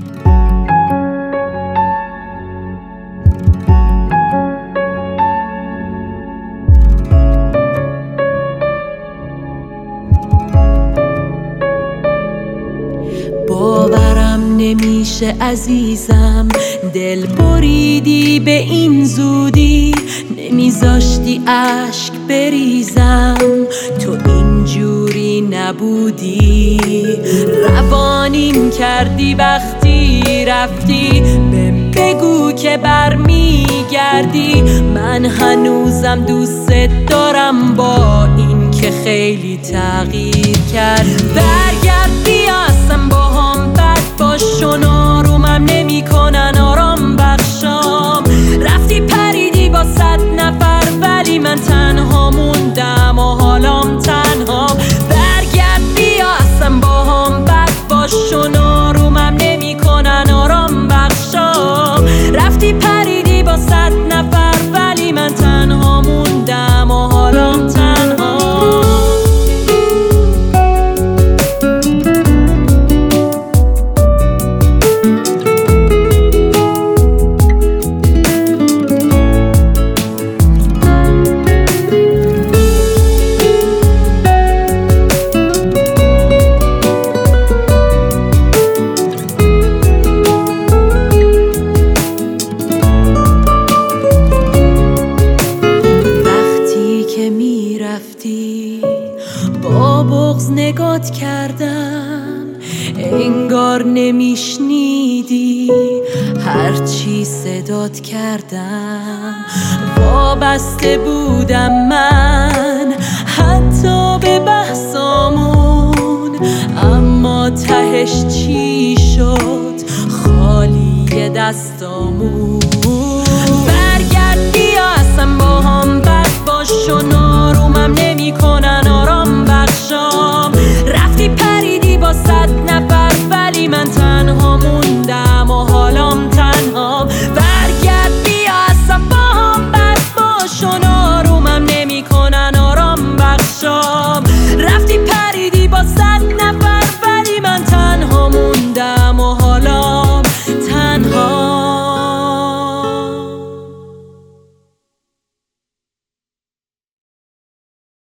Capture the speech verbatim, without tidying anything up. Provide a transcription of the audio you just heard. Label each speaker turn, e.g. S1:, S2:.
S1: باورم نمیشه عزیزم، دل بریدی به این زودی، نمیذاشتی اشک بریزم، تو اینجوری نبودی، روانیم کردی وقتی رفتی، بهم بگو که برمیگردی، من هنوزم دوست دارم با این که خیلی تغییر کرد. برگرد بیا اصلا با هم بد باش و نارومم نمی کنن آرام بخشام، رفتی پریدی با صد نفر ولی من تنها موندم و حالام تنها. برگرد بیا اصلا با هم بد باش و نارومم نمی کنن آرام بخشام، رفتی پریدی با صد نفر ولی من تنها موندم و حالام تنها. با بغض نگات کردم انگار نمیشنیدی هرچی صدات کردم، وابسته بودم من حتی به بحثامون، اما تهش چی شد خالی دستامون.